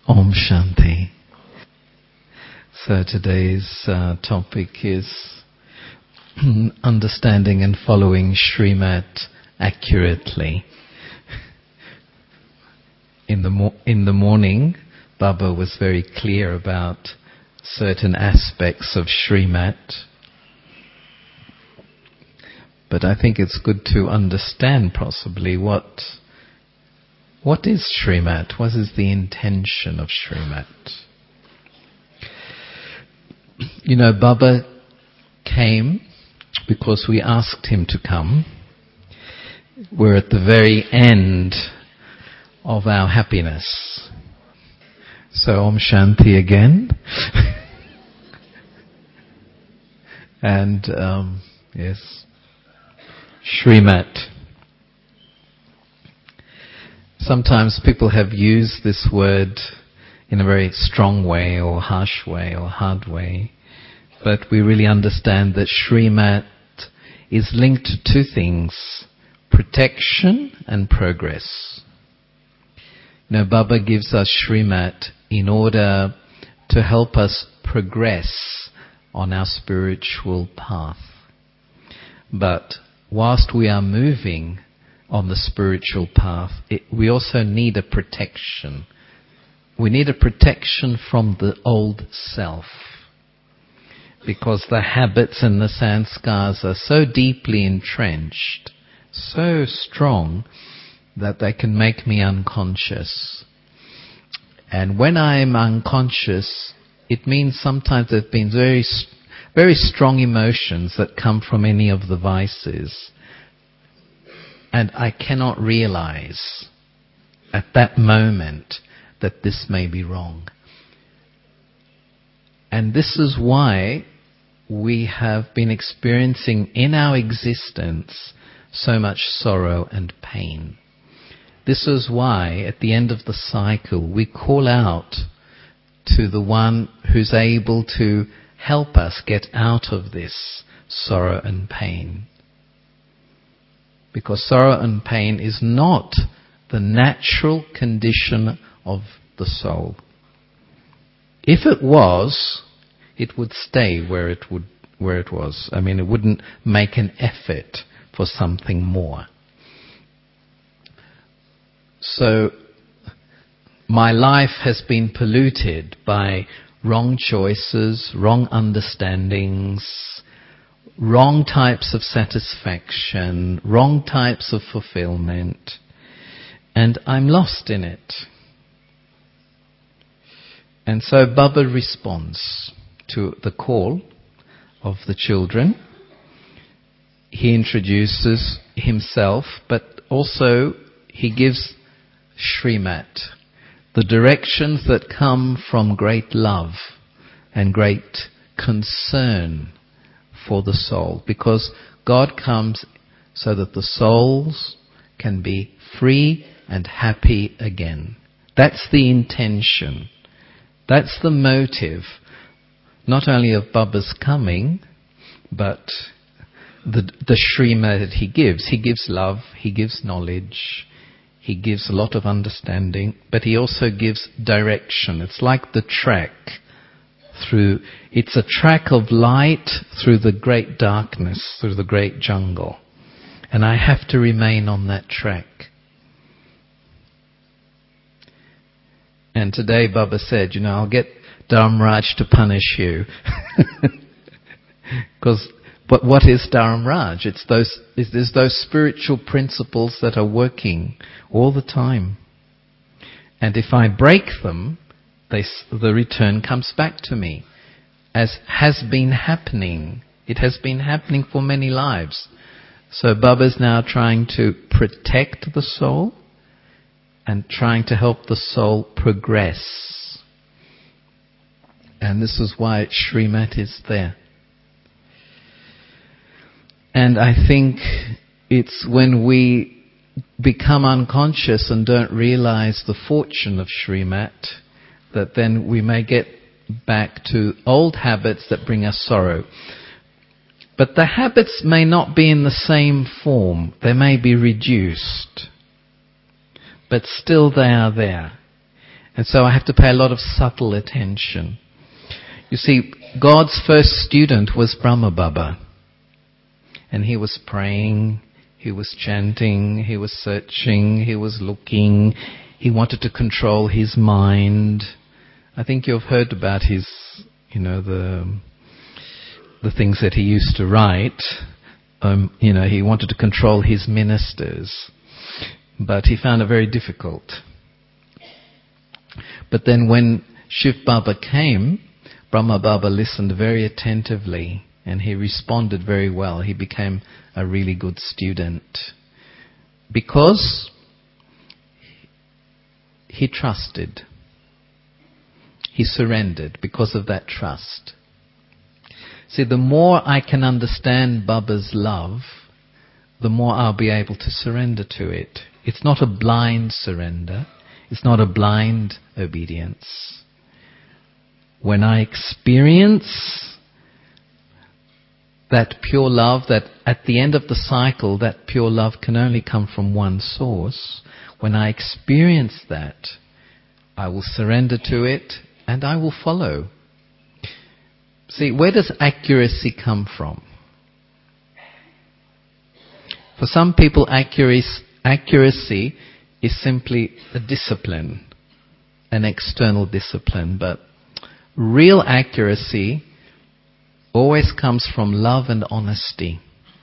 Om Shanti. So today's topic is understanding and following Srimad accurately. In the morning, Baba was very clear about certain aspects of Srimad. But I think it's good to understand possibly what is Srimad? What is the intention of Srimad? You know, Baba came because we asked him to come. We're at the very end of our happiness. So Om Shanti again. And yes, Srimad. Sometimes people have used this word in a very strong way or harsh way or hard way. But we really understand that Srimad is linked to two things: protection and progress. You know, Baba gives us Srimad in order to help us progress on our spiritual path. But whilst we are moving on the spiritual path, we also need a protection. We need a protection from the old self. Because the habits and the sanskars are so deeply entrenched, so strong, that they can make me unconscious. And when I am unconscious, it means sometimes there have been very, very strong emotions that come from any of the vices. And I cannot realize at that moment that this may be wrong. And this is why we have been experiencing in our existence so much sorrow and pain. This is why at the end of the cycle we call out to the one who's able to help us get out of this sorrow and pain. Because sorrow and pain is not the natural condition of the soul. If it was, it would stay where it was. I mean, it wouldn't make an effort for something more. So, my life has been polluted by wrong choices, wrong understandings, wrong types of satisfaction, wrong types of fulfillment, and I'm lost in it. And so Baba responds to the call of the children. He introduces himself, but also he gives Srimad, the directions that come from great love and great concern for the soul. Because God comes so that the souls can be free and happy again. That's the intention. That's the motive, not only of Baba's coming, but the Srimad that he gives. He gives love, he gives knowledge, he gives a lot of understanding, but he also gives direction. It's like the track it's a track of light through the great darkness, through the great jungle. And I have to remain on that track. And today Baba said, I'll get Dharmaraj to punish you. But what is Dharmaraj? It's those spiritual principles that are working all the time. And if I break them, the return comes back to me, as has been happening. It has been happening for many lives. So Baba's now trying to protect the soul and trying to help the soul progress. And this is why Srimad is there. And I think it's when we become unconscious and don't realize the fortune of Srimad, that then we may get back to old habits that bring us sorrow. But the habits may not be in the same form. They may be reduced. But still they are there. And so I have to pay a lot of subtle attention. You see, God's first student was Brahma Baba. And he was praying, he was chanting, he was searching, he was looking, he wanted to control his mind. I think you've heard about his, the things that he used to write. He wanted to control his ministers. But he found it very difficult. But then when Shiv Baba came, Brahma Baba listened very attentively and he responded very well. He became a really good student because he trusted. He surrendered because of that trust. See, the more I can understand Baba's love, the more I'll be able to surrender to it. It's not a blind surrender. It's not a blind obedience. When I experience that pure love, that at the end of the cycle, that pure love can only come from one source. When I experience that, I will surrender to it and I will follow. See, where does accuracy come from? For some people, accuracy is simply a discipline, an external discipline, but real accuracy always comes from love and honesty.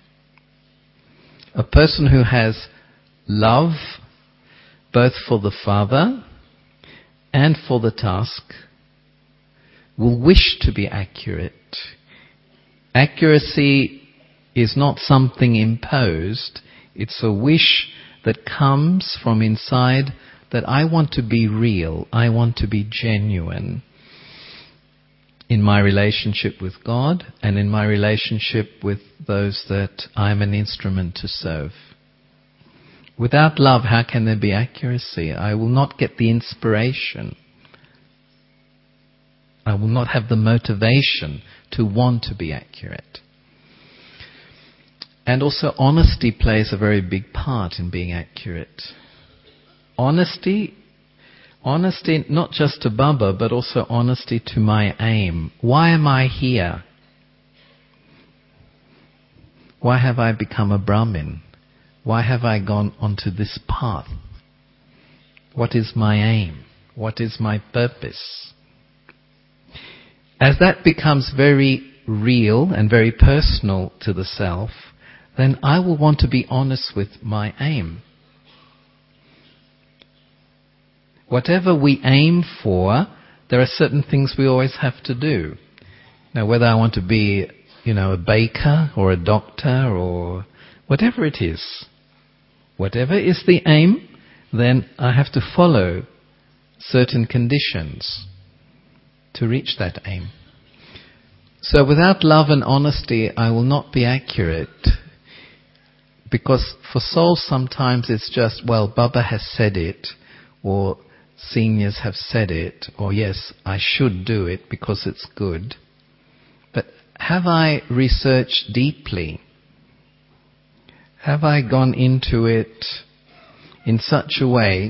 A person who has love both for the Father and for the task will wish to be accurate. Accuracy is not something imposed. It's a wish that comes from inside that I want to be real. I want to be genuine in my relationship with God and in my relationship with those that I'm an instrument to serve. Without love, how can there be accuracy? I will not get the inspiration. I will not have the motivation to want to be accurate. And also honesty plays a very big part in being accurate. Honesty not just to Baba, but also honesty to my aim. Why am I here? Why have I become a Brahmin? Why have I gone onto this path? What is my aim? What is my purpose? As that becomes very real and very personal to the self, then I will want to be honest with my aim. Whatever we aim for, there are certain things we always have to do. Now, whether I want to be, a baker or a doctor or whatever it is, whatever is the aim, then I have to follow certain conditions to reach that aim. So without love and honesty, I will not be accurate. Because for souls sometimes it's just, well, Baba has said it, or seniors have said it, or yes, I should do it because it's good. But have I researched deeply? Have I gone into it in such a way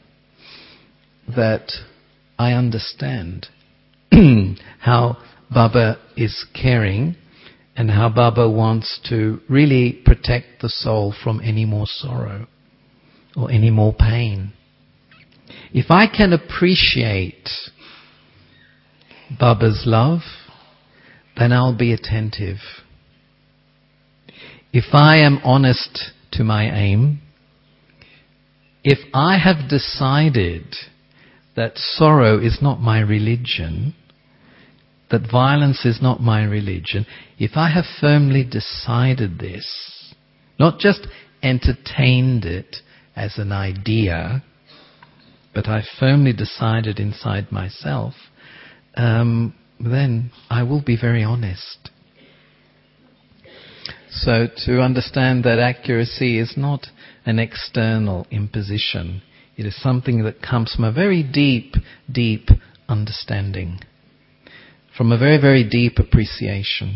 that I understand how Baba is caring and how Baba wants to really protect the soul from any more sorrow or any more pain? If I can appreciate Baba's love, then I'll be attentive. If I am honest to my aim, if I have decided that sorrow is not my religion, that violence is not my religion, if I have firmly decided this, not just entertained it as an idea, but I firmly decided inside myself, then I will be very honest. So to understand that accuracy is not an external imposition. It is something that comes from a very deep, deep understanding. From a very, very deep appreciation.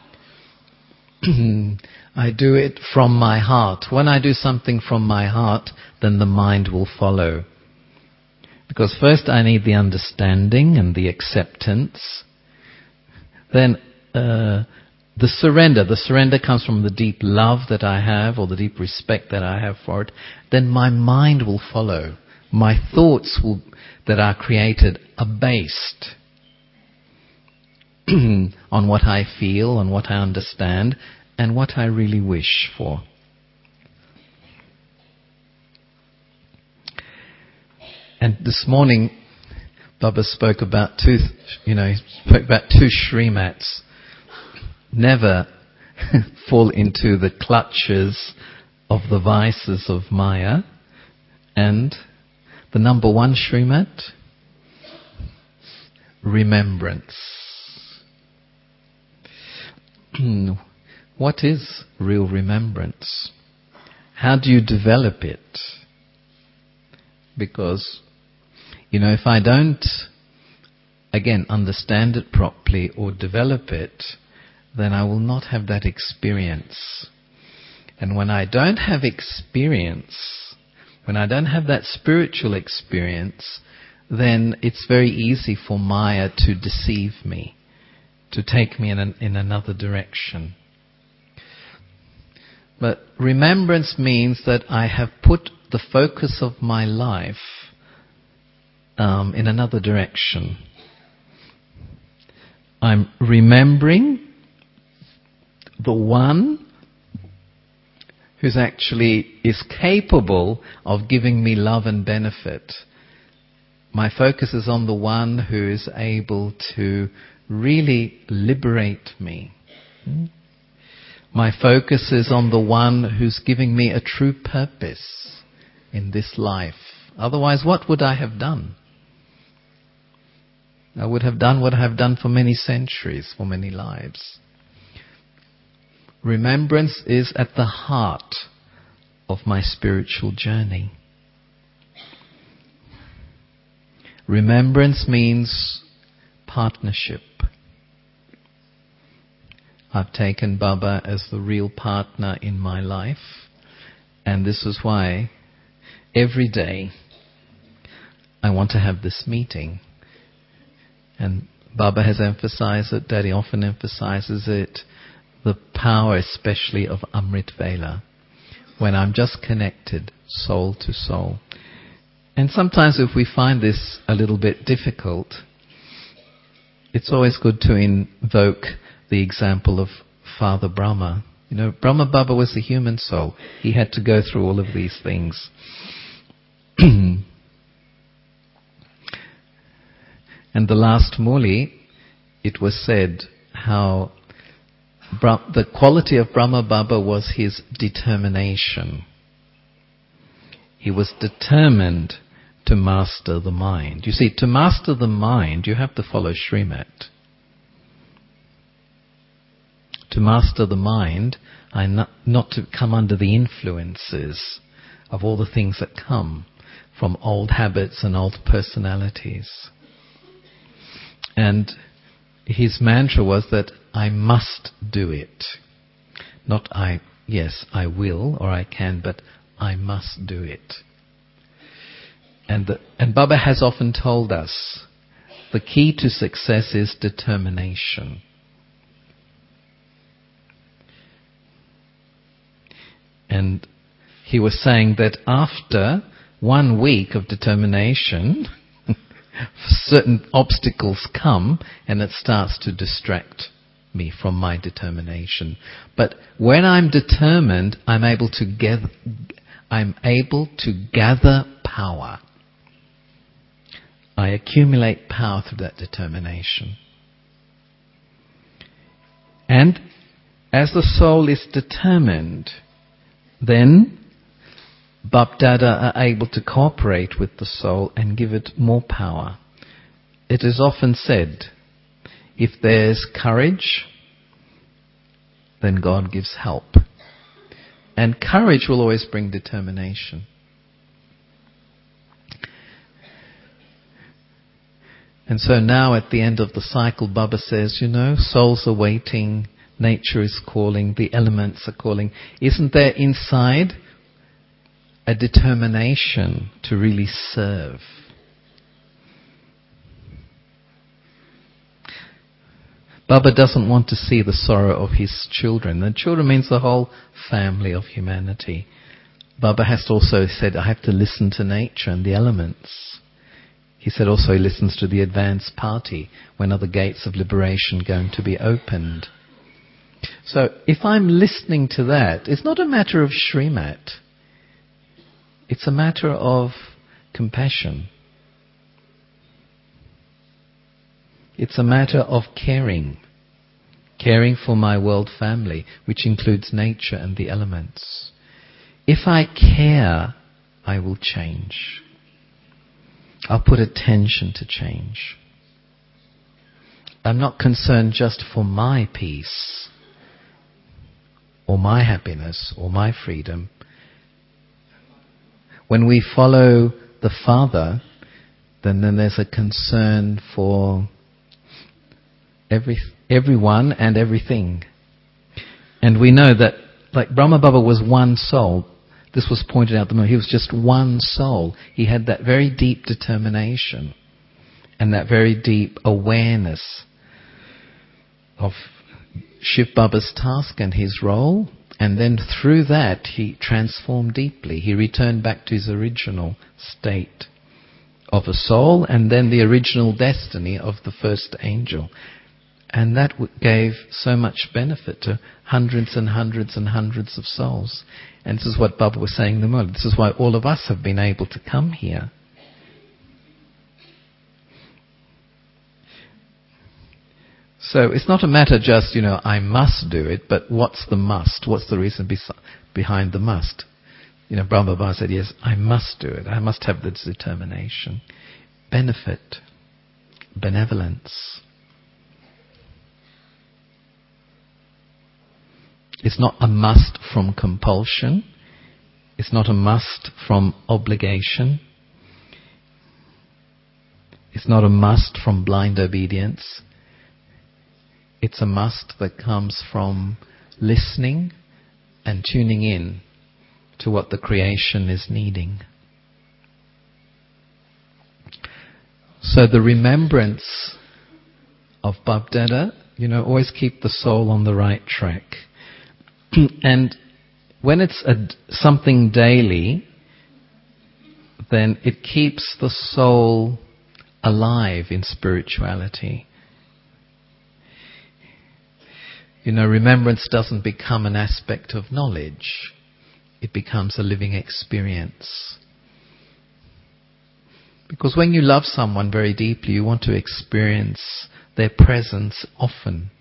I do it from my heart. When I do something from my heart, then the mind will follow. Because first I need the understanding and the acceptance. Then the surrender. The surrender comes from the deep love that I have, or the deep respect that I have for it. Then my mind will follow. My thoughts that are created are based on what I feel, on what I understand, and what I really wish for. And this morning, Baba spoke about two Srimats. Never fall into the clutches of the vices of Maya. And the number one Srimat, remembrance. What is real remembrance? How do you develop it? Because if I don't, again, understand it properly or develop it, then I will not have that experience. And when I don't have experience, when I don't have that spiritual experience, then it's very easy for Maya to deceive me, to take me in another direction. But remembrance means that I have put the focus of my life in another direction. I'm remembering the one who's actually is capable of giving me love and benefit. My focus is on the one who is able to really liberate me. My focus is on the one who's giving me a true purpose in this life. Otherwise, what would I have done? I would have done what I have done for many centuries, for many lives. Remembrance is at the heart of my spiritual journey. Remembrance means partnership. I've taken Baba as the real partner in my life, and this is why every day I want to have this meeting. And Baba has emphasized it, Daddy often emphasizes it, the power especially of Amrit Vela, when I'm just connected soul to soul. And sometimes if we find this a little bit difficult, it's always good to invoke the example of Father Brahma. Brahma Baba was a human soul. He had to go through all of these things. And the last Muli, it was said how the quality of Brahma Baba was his determination. He was determined to master the mind. You see, to master the mind, you have to follow Srimat. To master the mind, not to come under the influences of all the things that come from old habits and old personalities. And his mantra was that I must do it. Not I will or I can, but I must do it. And Baba has often told us the key to success is determination. And he was saying that after 1 week of determination, certain obstacles come and it starts to distract me from my determination. But when I'm determined, I'm able to gather power. I accumulate power through that determination. And as the soul is determined, then Bap-Dada are able to cooperate with the soul and give it more power. It is often said, if there's courage, then God gives help. And courage will always bring determination. And so now at the end of the cycle, Baba says, souls are waiting, nature is calling, the elements are calling. Isn't there inside a determination to really serve? Baba doesn't want to see the sorrow of his children. And children means the whole family of humanity. Baba has also said, I have to listen to nature and the elements. He said also he listens to the advance party. When are the gates of liberation going to be opened? So if I'm listening to that, it's not a matter of Srimat. It's a matter of compassion. It's a matter of caring. Caring for my world family, which includes nature and the elements. If I care, I will change. I'll put attention to change. I'm not concerned just for my peace, or my happiness, or my freedom. When we follow the Father, then there's a concern for everyone and everything. And we know that, like Brahma Baba was one soul. This was pointed out the moment. He was just one soul. He had that very deep determination and that very deep awareness of Shiv Baba's task and his role. And then through that, he transformed deeply. He returned back to his original state of a soul and then the original destiny of the first angel. And that gave so much benefit to hundreds and hundreds and hundreds of souls. And this is what Baba was saying the moment. This is why all of us have been able to come here. So it's not a matter just, I must do it, but what's the must? What's the reason behind the must? Brahma Baba said, yes, I must do it. I must have this determination. Benefit. Benevolence. It's not a must from compulsion. It's not a must from obligation. It's not a must from blind obedience. It's a must that comes from listening and tuning in to what the creation is needing. So the remembrance of Bapdada, always keep the soul on the right track. And when it's something daily, then it keeps the soul alive in spirituality. Remembrance doesn't become an aspect of knowledge. It becomes a living experience. Because when you love someone very deeply, you want to experience their presence often.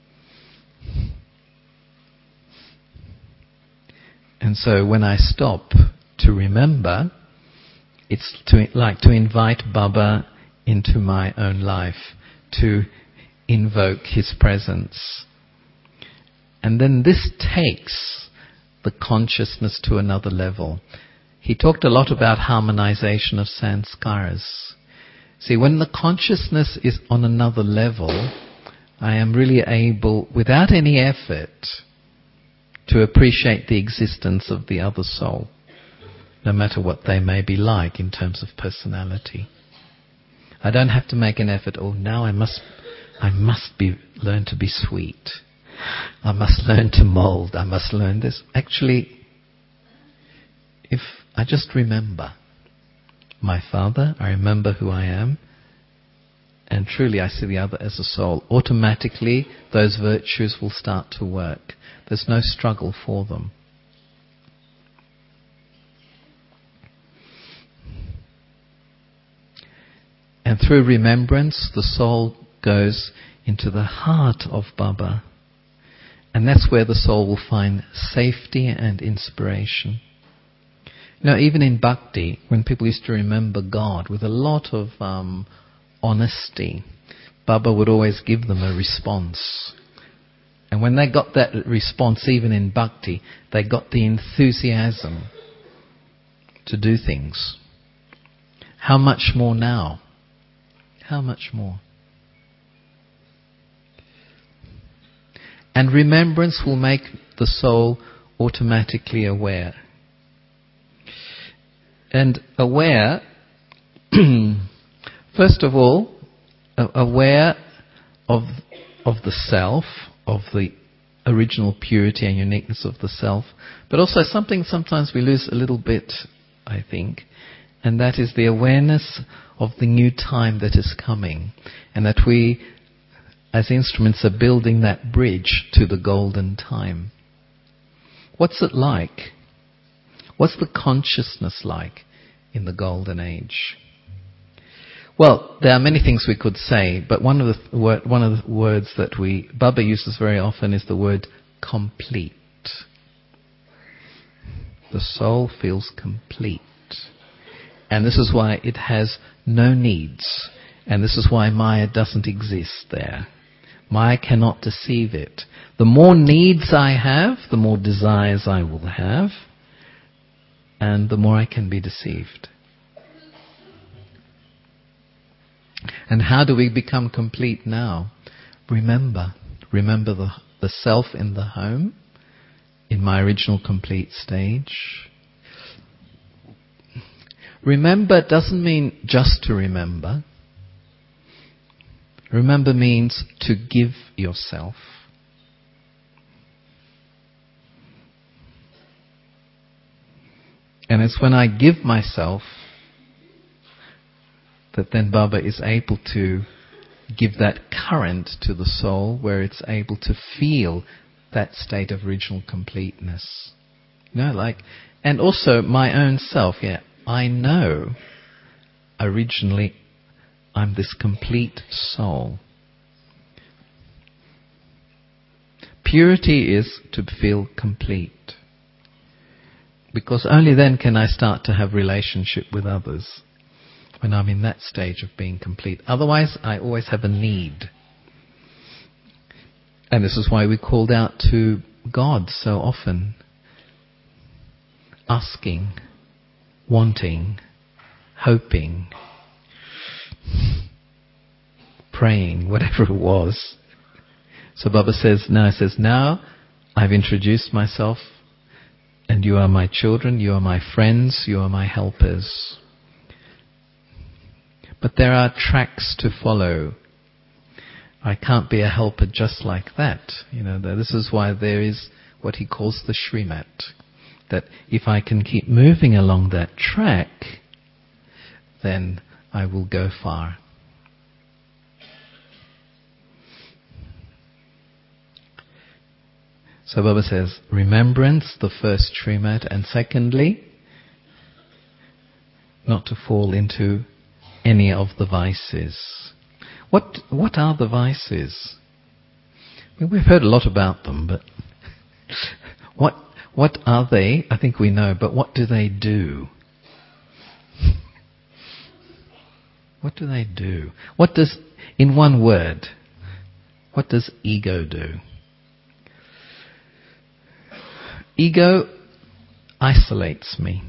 And so when I stop to remember, it's like to invite Baba into my own life, to invoke his presence. And then this takes the consciousness to another level. He talked a lot about harmonization of sanskaras. See, when the consciousness is on another level, I am really able, without any effort, to appreciate the existence of the other soul, no matter what they may be like in terms of personality. I don't have to make an effort, now I must learn to be sweet. I must learn to mold. I must learn this. Actually, if I just remember my Father, I remember who I am, and truly I see the other as a soul, automatically those virtues will start to work. There's no struggle for them. And through remembrance, the soul goes into the heart of Baba. And that's where the soul will find safety and inspiration. Even in bhakti, when people used to remember God with a lot of honesty, Baba would always give them a response. And when they got that response, even in bhakti, they got the enthusiasm to do things. How much more now? How much more? And remembrance will make the soul automatically aware. And aware, first of all, aware of of the self, of the original purity and uniqueness of the self, but also something sometimes we lose a little bit, I think, and that is the awareness of the new time that is coming, and that we, as instruments, are building that bridge to the golden time. What's it like? What's the consciousness like in the golden age? Well, there are many things we could say, but one of the words that Baba uses very often is the word complete. The soul feels complete. And this is why it has no needs. And this is why Maya doesn't exist there. Maya cannot deceive it. The more needs I have, the more desires I will have, and the more I can be deceived. And how do we become complete now? Remember the self in the home, in my original complete stage. Remember doesn't mean just to remember. Remember means to give yourself. And it's when I give myself that then Baba is able to give that current to the soul where it's able to feel that state of original completeness. And also my own self, I know originally I'm this complete soul. Purity is to feel complete. Because only then can I start to have relationship with others. When I'm in that stage of being complete. Otherwise, I always have a need. And this is why we called out to God so often. Asking, wanting, hoping, praying, whatever it was. So Baba says, now I've introduced myself, and you are my children, you are my friends, you are my helpers. But there are tracks to follow. I can't be a helper just like that. This is why there is what he calls the Srimat. That if I can keep moving along that track, then I will go far. So Baba says, remembrance, the first Srimat, and secondly, not to fall into any of the vices. What are the vices? We've heard a lot about them, but what are they? I think we know, but what do they do? What do they do? In one word, what does ego do? Ego isolates me.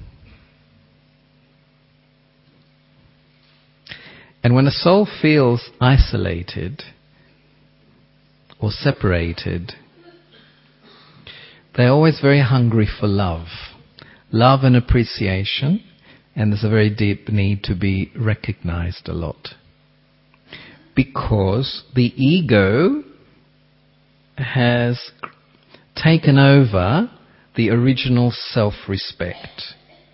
And when a soul feels isolated or separated, they're always very hungry for love. Love and appreciation, and there's a very deep need to be recognized a lot. Because the ego has taken over the original self-respect.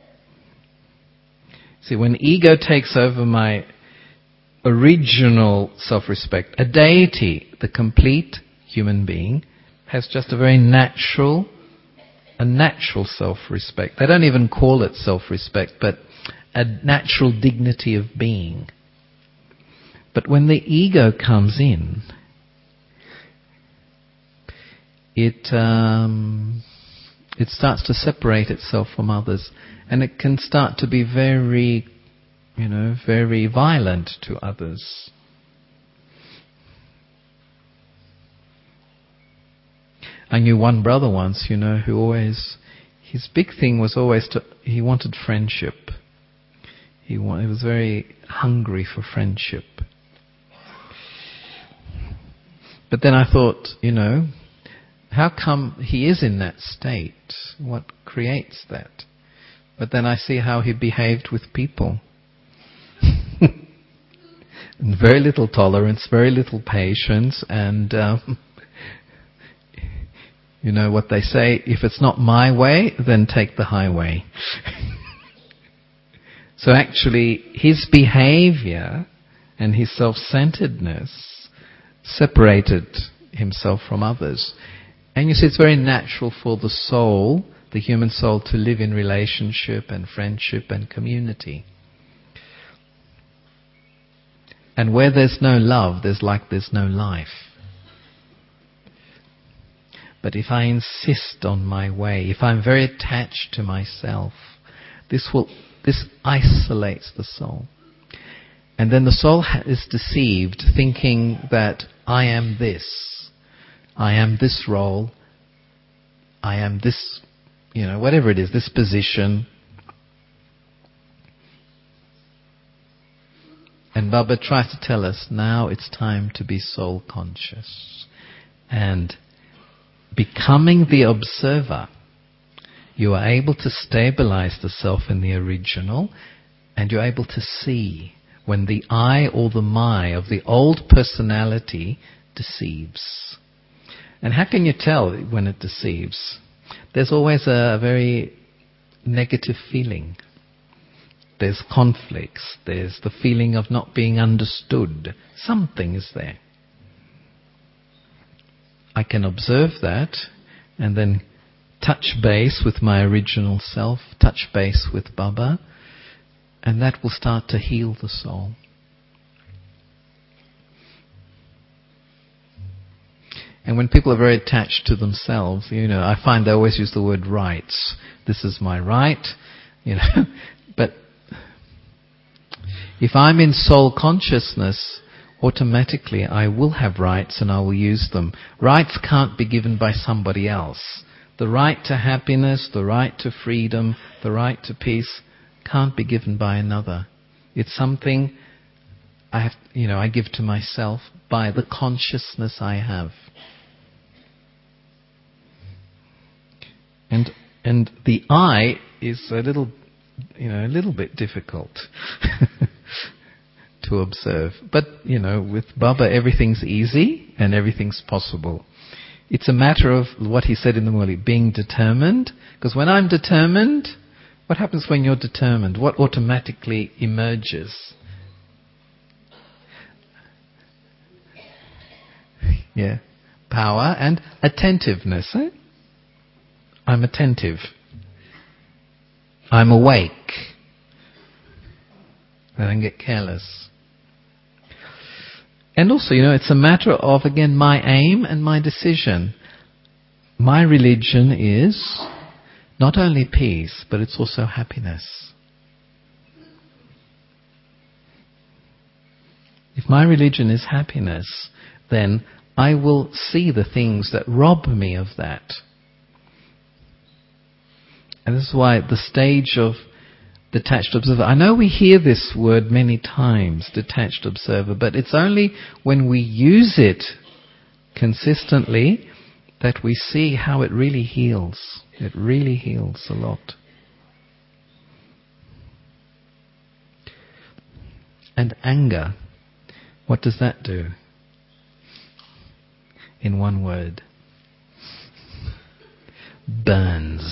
See, when ego takes over my original self-respect, a deity, the complete human being, has just a very natural self-respect. They don't even call it self-respect, but a natural dignity of being. But when the ego comes in, it starts to separate itself from others, and it can start to be very violent to others. I knew one brother once, who always, his big thing was always he wanted friendship. He was very hungry for friendship. But then I thought, how come he is in that state? What creates that? But then I see how he behaved with people. And very little tolerance, very little patience, and you know what they say, if it's not my way, then take the highway. So actually, his behavior and his self-centeredness separated himself from others. And you see, it's very natural for the soul, the human soul, to live in relationship and friendship and community. And where there's no love, there's no life. But if I insist on my way, if I'm very attached to myself, this isolates the soul. And then the soul is deceived, thinking that I am this role, I am this, whatever it is, this position. And Baba tries to tell us, now it's time to be soul conscious. And becoming the observer, you are able to stabilize the self in the original, and you're able to see when the I or the my of the old personality deceives. And how can you tell when it deceives? There's always a very negative feeling. There's conflicts. There's the feeling of not being understood. Something is there. I can observe that and then touch base with my original self, touch base with Baba, and that will start to heal the soul. And when people are very attached to themselves, I find they always use the word rights. This is my right, But if I'm in soul consciousness, automatically I will have rights and I will use them. Rights can't be given by somebody else. The right to happiness, the right to freedom, the right to peace can't be given by another. It's something I give to myself by the consciousness I have. And the I is a little bit difficult to observe. But, with Baba everything's easy and everything's possible. It's a matter of what he said in the Murli, being determined. Because when I'm determined, what happens when you're determined? What automatically emerges? Yeah. Power and attentiveness. I'm attentive. I'm awake. I don't get careless. And also, it's a matter of, again, my aim and my decision. My religion is not only peace, but it's also happiness. If my religion is happiness, then I will see the things that rob me of that. And this is why the stage of detached observer, I know we hear this word many times, detached observer, but it's only when we use it consistently that we see how it really heals. It really heals a lot. And anger, what does that do? In one word, burns.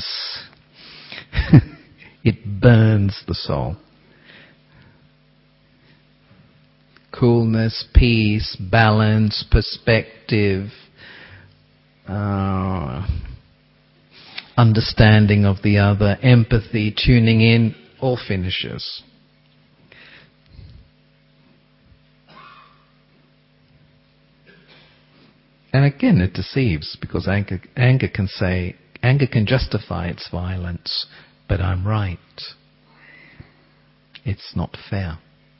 It burns the soul. Coolness, peace, balance, perspective, understanding of the other, empathy, tuning in, all finishes. And again, it deceives, because anger can justify its violence, but I'm right. It's not fair.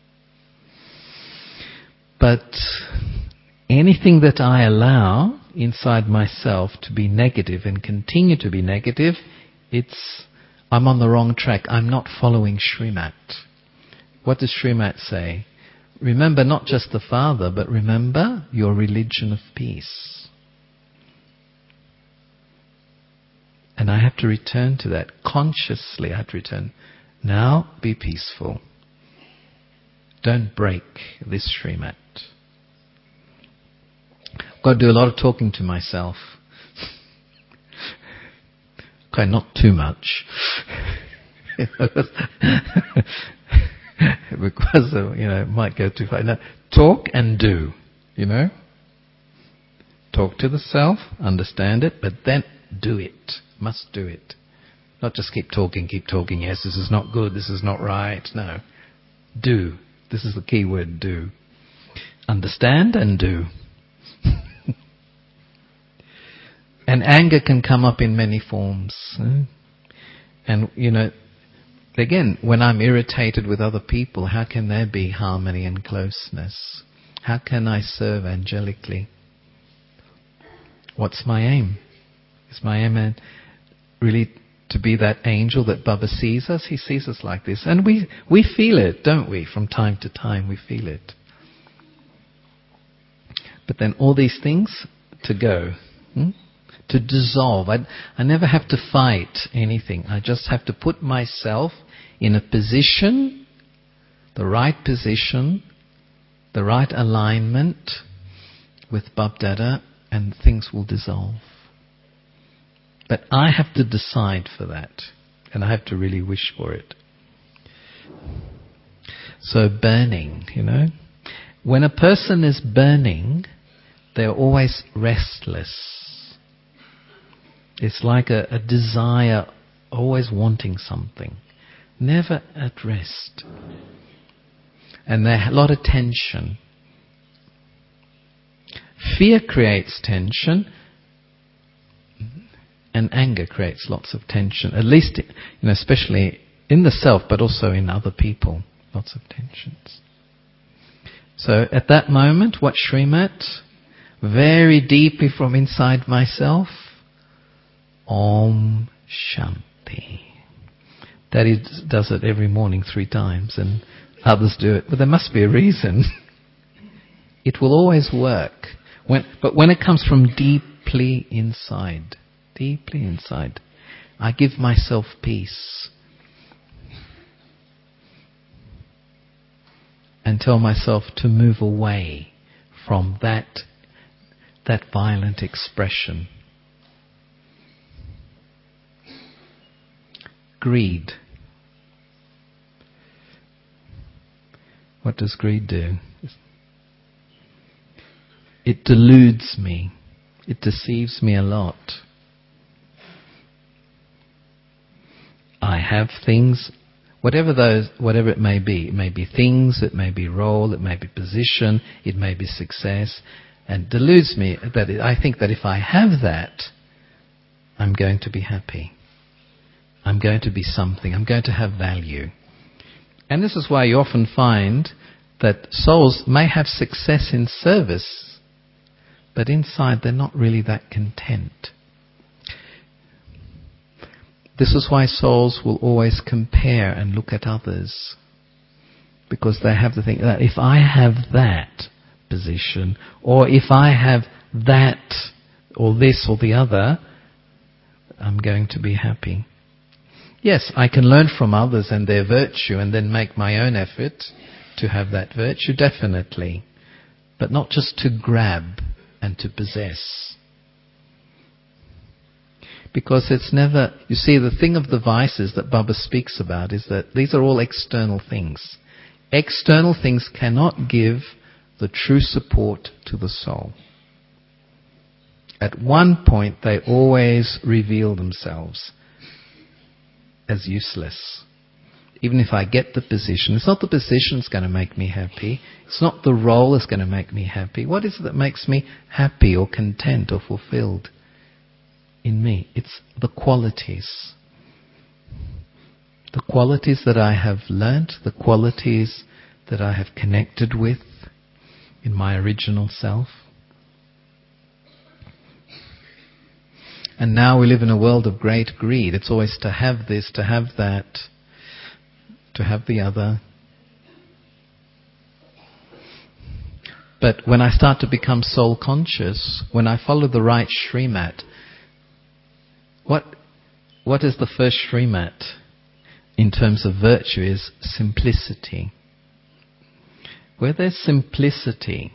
But anything that I allow inside myself to be negative and continue to be negative, I'm on the wrong track. I'm not following Srimat. What does Srimat say? Remember not just the Father, but remember your religion of peace. And I have to return to that. Consciously I have to return. Now be peaceful. Don't break this Srimat. I've got to do a lot of talking to myself. Okay, not too much. Because it might go too far. No, talk and do, Talk to the self, understand it, but then do it. Must do it. Not just keep talking, yes, this is not good, this is not right. No. Do. This is the key word, do. Understand and do. And anger can come up in many forms. And, again, when I'm irritated with other people, how can there be harmony and closeness? How can I serve angelically? What's my aim? Is my aim really to be that angel that Baba sees us? He sees us like this. And we feel it, don't we? From time to time we feel it. But then all these things to go. To dissolve. I never have to fight anything. I just have to put myself in a position, the right alignment with Bab-Dada, and things will dissolve. But I have to decide for that. And I have to really wish for it. So burning, When a person is burning, they're always restless. It's like a desire, always wanting something. Never at rest. And there's a lot of tension. Fear creates tension. And anger creates lots of tension. At least, especially in the self, but also in other people. Lots of tensions. So at that moment, what Srimat? Very deeply from inside myself, Om Shanti. Daddy does it every morning 3 times, and others do it. But there must be a reason. It will always work. But when it comes from deeply inside, I give myself peace. And tell myself to move away from that violent expression. Greed. What does greed do? It deludes me. It deceives me a lot. I have things, whatever it may be. It may be things, it may be role, it may be position, it may be success. And deludes me that I think that if I have that, I'm going to be happy. I'm going to be something. I'm going to have value. And this is why you often find that souls may have success in service, but inside they're not really that content. This is why souls will always compare and look at others. Because they have to think that if I have that position, or if I have that, or this or the other, I'm going to be happy. Yes, I can learn from others and their virtue and then make my own effort to have that virtue, definitely. But not just to grab and to possess. Because it's never... You see, the thing of the vices that Baba speaks about is that these are all external things. External things cannot give the true support to the soul. At one point, they always reveal themselves as useless. Even if I get the position, it's not the position that's going to make me happy. It's not the role that's going to make me happy. What is it that makes me happy or content or fulfilled in me? It's the qualities. The qualities that I have learnt, the qualities that I have connected with in my original self. And now we live in a world of great greed. It's always to have this, to have that, to have the other. But when I start to become soul conscious, when I follow the right Srimat, what is the first Srimat in terms of virtue is simplicity. Where there's simplicity,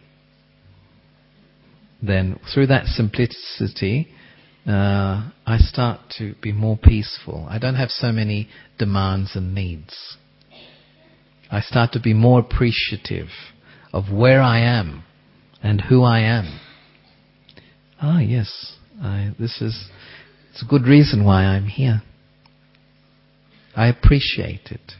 then through that simplicity, I start to be more peaceful. I don't have so many demands and needs. I start to be more appreciative of where I am and who I am. Yes, it's a good reason why I'm here. I appreciate it.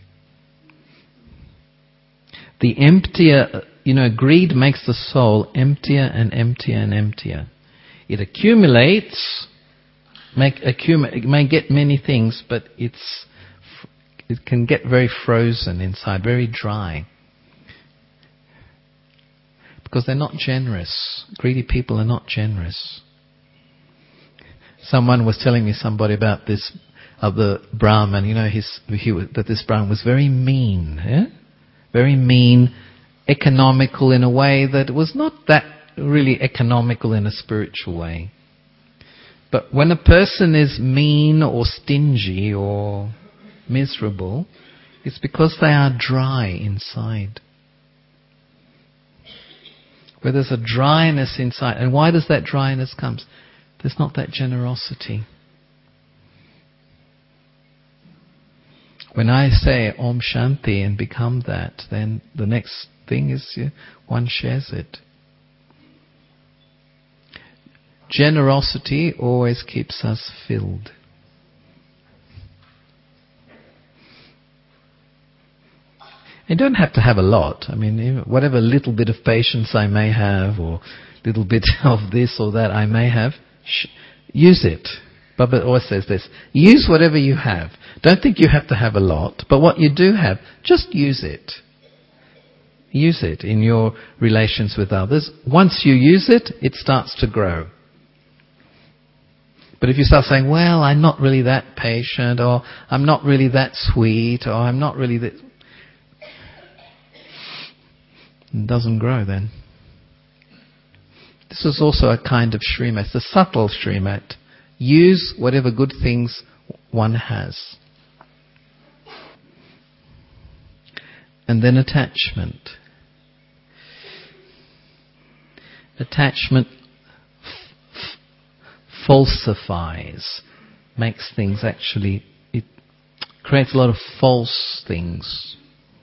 The emptier, greed makes the soul emptier and emptier and emptier. It accumulates, it may get many things, but it can get very frozen inside, very dry. Because they're not generous. Greedy people are not generous. Someone was telling me somebody about this other Brahman, that this Brahman was very mean, yeah? Very mean, economical in a way that was not that really economical in a spiritual way. But when a person is mean or stingy or miserable, it's because they are dry inside. Where there's a dryness inside. And why does that dryness come? There's not that generosity. When I say Om Shanti and become that, then the next thing is one shares it. Generosity always keeps us filled. You don't have to have a lot. Whatever little bit of patience I may have, or little bit of this or that I may have, use it. Baba always says this: use whatever you have. Don't think you have to have a lot, but what you do have, just use it. Use it in your relations with others. Once you use it, it starts to grow. But if you start saying, well, I'm not really that patient, or I'm not really that sweet, or I'm not really that... It doesn't grow then. This is also a kind of Srimat, the subtle Srimat. Use whatever good things one has. And then attachment. Attachment falsifies, makes things actually, it creates a lot of false things.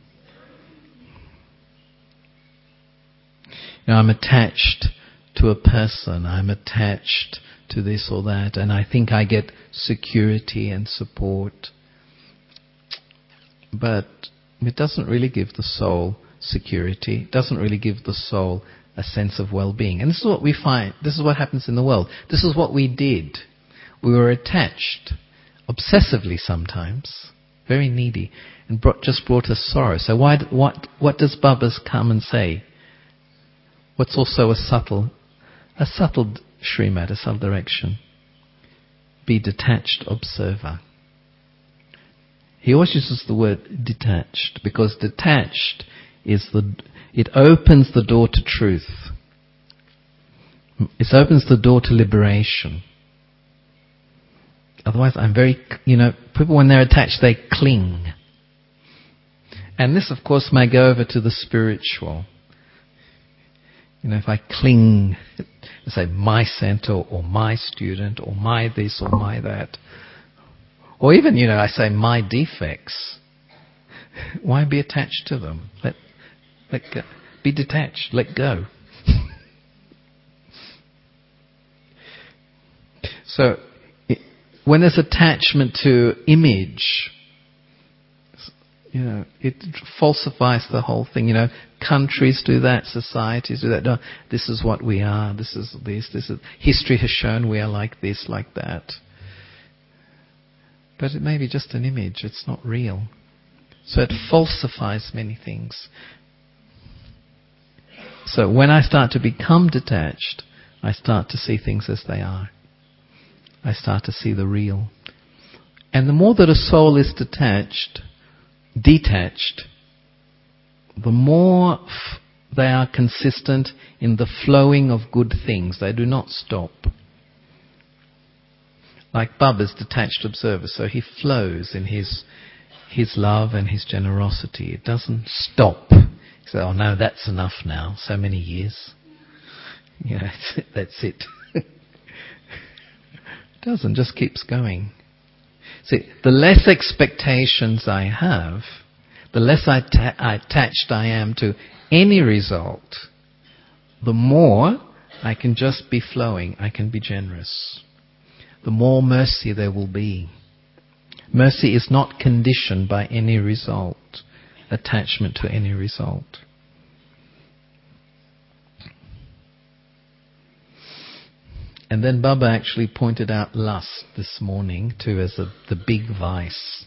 I'm attached to a person, I'm attached to this or that, and I think I get security and support. But it doesn't really give the soul security, it doesn't really give the soul a sense of well-being. And this is what we find, this is what happens in the world. This is what we did. We were attached, obsessively sometimes, very needy, and just brought us sorrow. So what does Baba's come and say? What's also a subtle Srimat, a subtle direction. Be detached observer. He always uses the word detached, because detached it opens the door to truth. It opens the door to liberation. Otherwise, people when they're attached, they cling. And this, of course, may go over to the spiritual. If I cling, say, my center, or my student, or my this, or my that, or even, I say, my defects, why be attached to them? Let go. Be detached. Let go. So, when there's attachment to image, it falsifies the whole thing. Countries do that, societies do that. No, this is what we are. This is history has shown we are like this, like that. But it may be just an image. It's not real. So it falsifies many things. So when I start to become detached, I start to see things as they are. I start to see the real. And the more that a soul is detached, the more they are consistent in the flowing of good things. They do not stop. Like Baba's detached observer, so he flows in his love and his generosity. It doesn't stop. say, oh no, that's enough now. So many years. That's it. It doesn't, just keeps going. See, the less expectations I have, the less attached I am to any result, the more I can just be flowing, I can be generous. The more mercy there will be. Mercy is not conditioned by any result, attachment to any result. And then Baba actually pointed out lust this morning too as the big vice.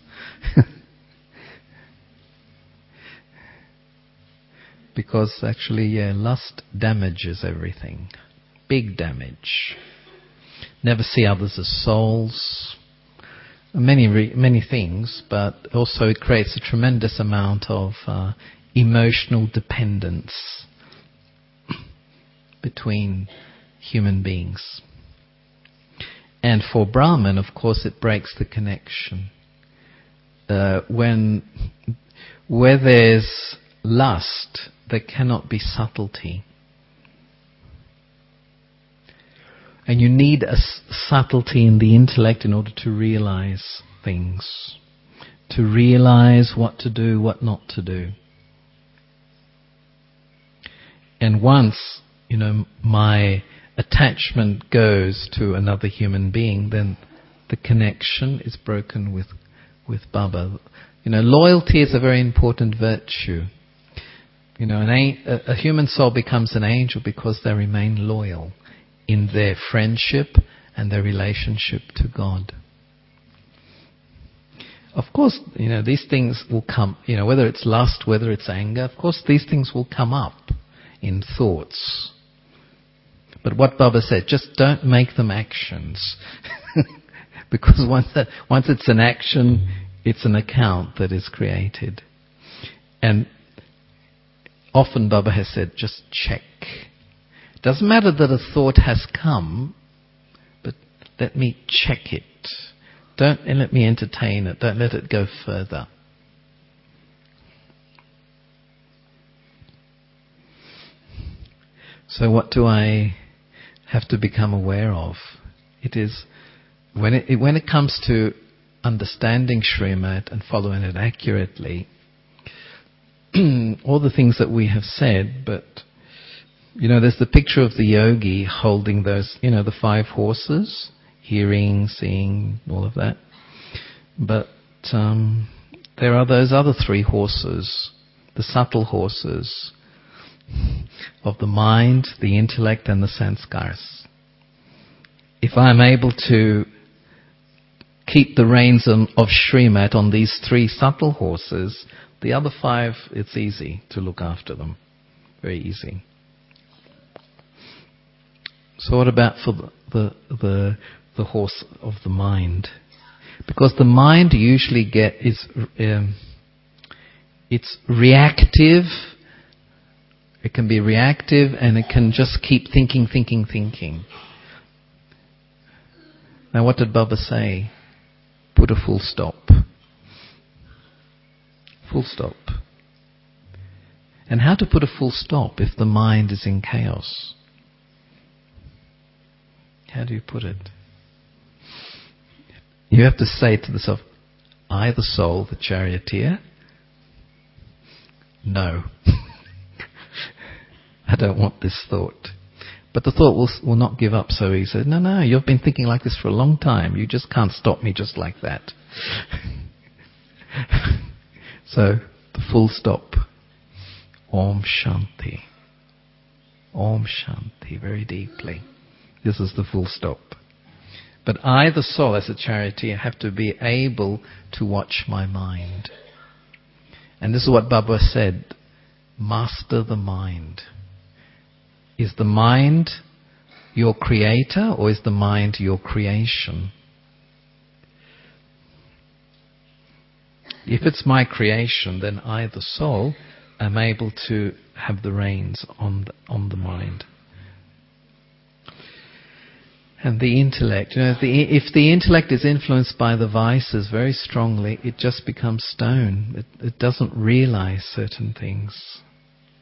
Because actually, lust damages everything. Big damage. Never see others as souls. Many things, but also it creates a tremendous amount of emotional dependence between human beings. And for Brahman, of course, it breaks the connection. Where there's lust, there cannot be subtlety. And you need a subtlety in the intellect in order to realize things. To realize what to do, what not to do. And once, my attachment goes to another human being, then the connection is broken with Baba. Loyalty is a very important virtue. A human soul becomes an angel because they remain loyal in their friendship and their relationship to God. Of course, these things will come, whether it's lust, whether it's anger, of course these things will come up in thoughts. But what Baba said, just don't make them actions. Because once it's an action, it's an account that is created. And often Baba has said, just check. It doesn't matter that a thought has come, but let me check it. Don't let me entertain it. Don't let it go further. So what do I have to become aware of? It is when it comes to understanding Srimad and following it accurately, all the things that we have said, but there's the picture of the yogi holding those, the 5 horses, hearing, seeing, all of that. But there are those other 3 horses, the subtle horses of the mind, the intellect, and the sanskars. If I'm able to keep the reins of Srimad on these 3 subtle horses, the other 5, it's easy to look after them. Very easy. So what about for the horse of the mind? Because the mind usually it's reactive. It can be reactive and it can just keep thinking. Now what did Baba say? Put a full stop. Full stop. And how to put a full stop if the mind is in chaos? How do you put it? You have to say to the self, I, the soul, the charioteer, no. I don't want this thought. But the thought will not give up so easily. No, you've been thinking like this for a long time. You just can't stop me just like that. So, the full stop. Om Shanti. Om Shanti, very deeply. This is the full stop. But I, the soul, as a charioteer, have to be able to watch my mind. And this is what Baba said. Master the mind. Is the mind your creator or is the mind your creation? If it's my creation, then I, the soul, am able to have the reins on the mind. And the intellect, if the intellect is influenced by the vices very strongly, it just becomes stone. It doesn't realize certain things.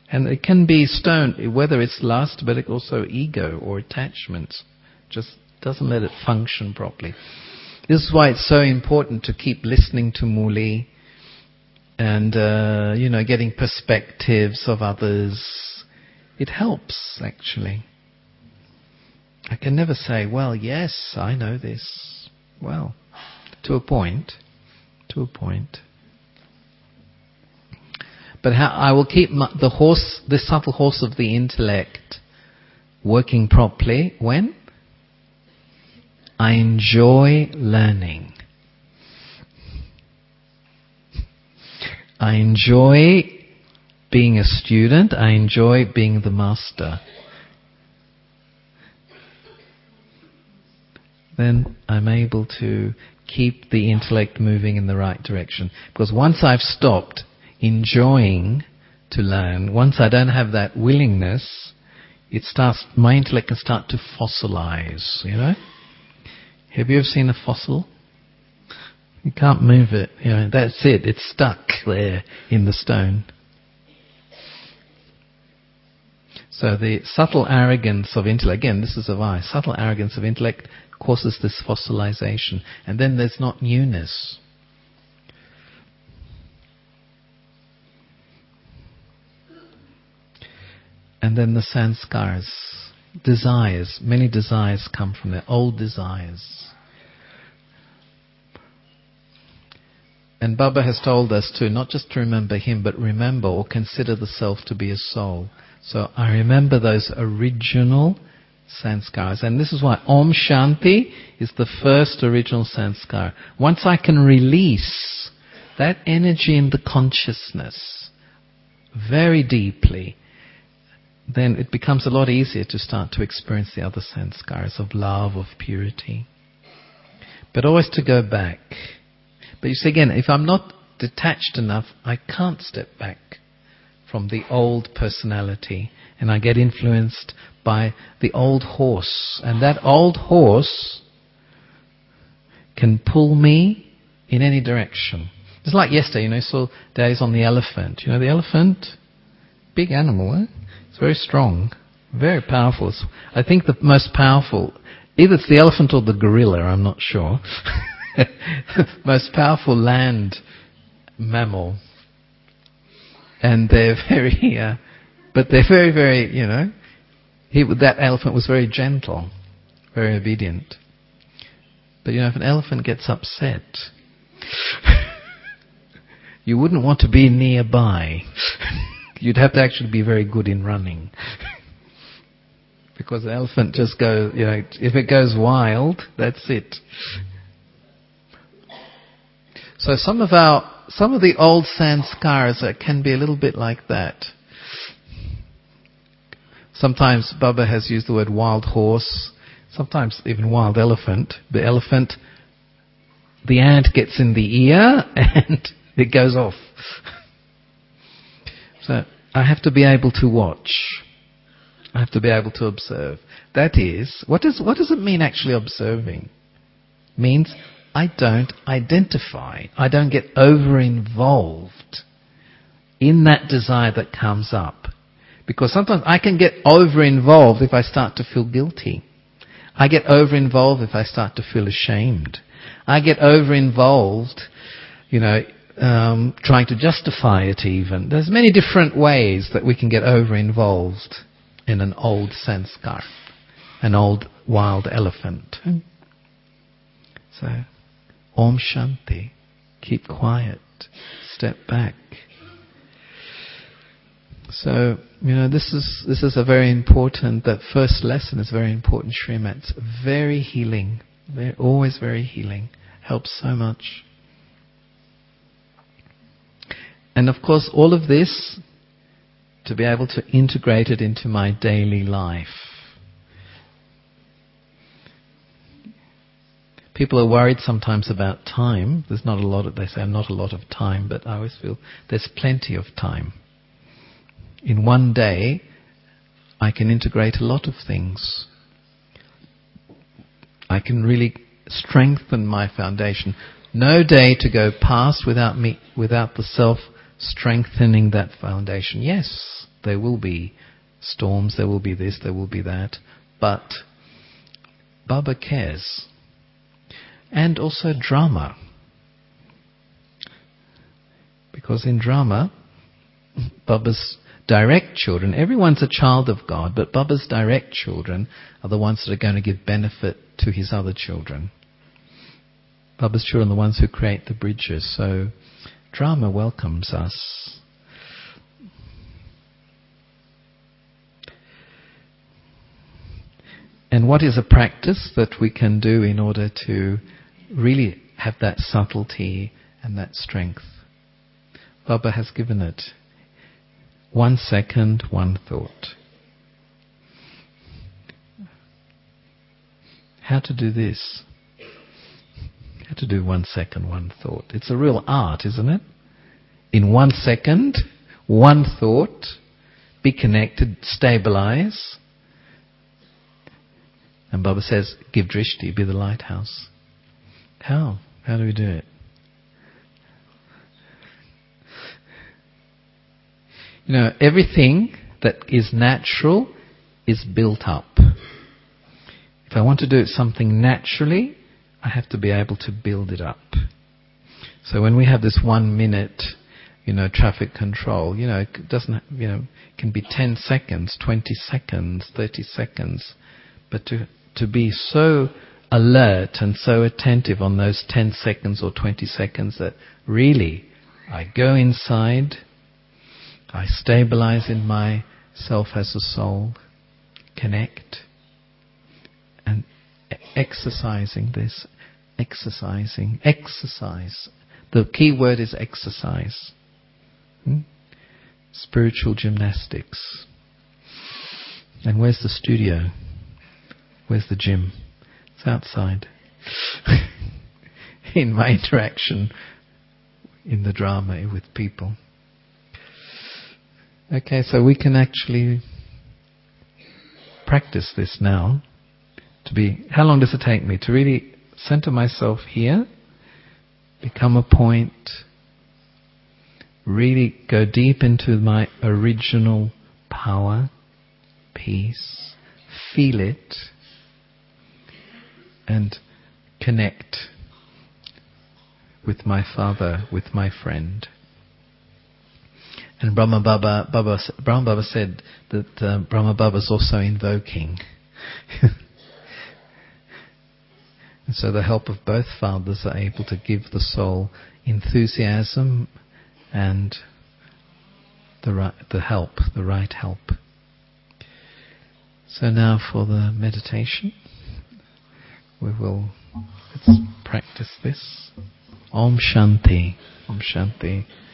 And it can be stone, whether it's lust, but it also ego or attachments. Just doesn't let it function properly. This is why it's so important to keep listening to Muli and, getting perspectives of others. It helps, actually. I can never say, well, yes, I know this. Well, to a point. But I will keep the subtle horse of the intellect working properly when I enjoy learning. I enjoy being a student. I enjoy being the master. Then I'm able to keep the intellect moving in the right direction. Because once I've stopped enjoying to learn, once I don't have that willingness, my intellect can start to fossilize, Have you ever seen a fossil? You can't move it, that's it. It's stuck there in the stone. So the subtle arrogance of intellect, again, this is a vice. Subtle arrogance of intellect causes this fossilization. And then there's not newness. And then the sanskars, desires. Many desires come from there, old desires. And Baba has told us to, not just to remember him, but remember or consider the self to be a soul. So I remember those original sanskars. And this is why Om Shanti is the first original sanskar. Once I can release that energy in the consciousness very deeply, then it becomes a lot easier to start to experience the other sanskars of love, of purity. But always to go back. But you see again, if I'm not detached enough, I can't step back from the old personality. And I get influenced by the old horse. And that old horse can pull me in any direction. It's like yesterday, I saw Days on the elephant. The elephant? Big animal, eh? It's very strong, very powerful. I think the most powerful, either it's the elephant or the gorilla, I'm not sure. Most powerful land mammal. And they're very, but they're very, very, that elephant was very gentle, very obedient. But if an elephant gets upset, you wouldn't want to be nearby. You'd have to actually be very good in running. Because the elephant just goes, if it goes wild, that's it. So some of the old sanskars can be a little bit like that. Sometimes Baba has used the word wild horse, sometimes even wild elephant. The elephant, the ant gets in the ear and it goes off. So I have to be able to watch. I have to be able to observe. That is, what does it mean actually observing? It means I don't identify. I don't get over-involved in that desire that comes up. Because sometimes I can get over-involved if I start to feel guilty. I get over-involved if I start to feel ashamed. I get over-involved, trying to justify it even. There's many different ways that we can get over-involved in an old sanskar, an old wild elephant. So, Om Shanti, keep quiet, step back. So, this is a very important, that first lesson is very important, Srimat. It's very healing, always very healing, helps so much. And of course, all of this, to be able to integrate it into my daily life. People are worried sometimes about time. There's not a lot of, they say, not a lot of time, but I always feel there's plenty of time. In one day, I can integrate a lot of things. I can really strengthen my foundation. No day to go past without the self strengthening that foundation. Yes, There will be storms, there will be this, there will be that. But Baba cares. And also drama. Because in drama, Baba's direct children, everyone's a child of God, but Baba's direct children are the ones that are going to give benefit to his other children. Baba's children are the ones who create the bridges. So drama welcomes us. And what is a practice that we can do in order to really have that subtlety and that strength? Baba has given it. 1 second, one thought. How to do this? How to do 1 second, one thought? It's a real art, isn't it? In 1 second, one thought, be connected, stabilize. And Baba says, give drishti, be the lighthouse. How? How do we do it? You know, everything that is natural is built up. If I want to do something naturally, I have to be able to build it up. So when we have this 1 minute, traffic control, it doesn't, it can be 10 seconds, 20 seconds, 30 seconds. But to be so alert and so attentive on those 10 seconds or 20 seconds that really I go inside, I stabilize in myself as a soul, connect, and exercising this, exercise. The key word is exercise. Spiritual gymnastics. And where's the studio? Where's the gym? It's outside. In my interaction in the drama with people. Okay, so we can actually practice this now. How long does it take me to really center myself here, become a point, really go deep into my original power, peace, feel it, and connect with my Father, with my friend. And Brahma Baba said that Brahma Baba is also invoking. And so the help of both fathers are able to give the soul enthusiasm and the right help. So now for the meditation, let's practice this. Om Shanti. Om Shanti.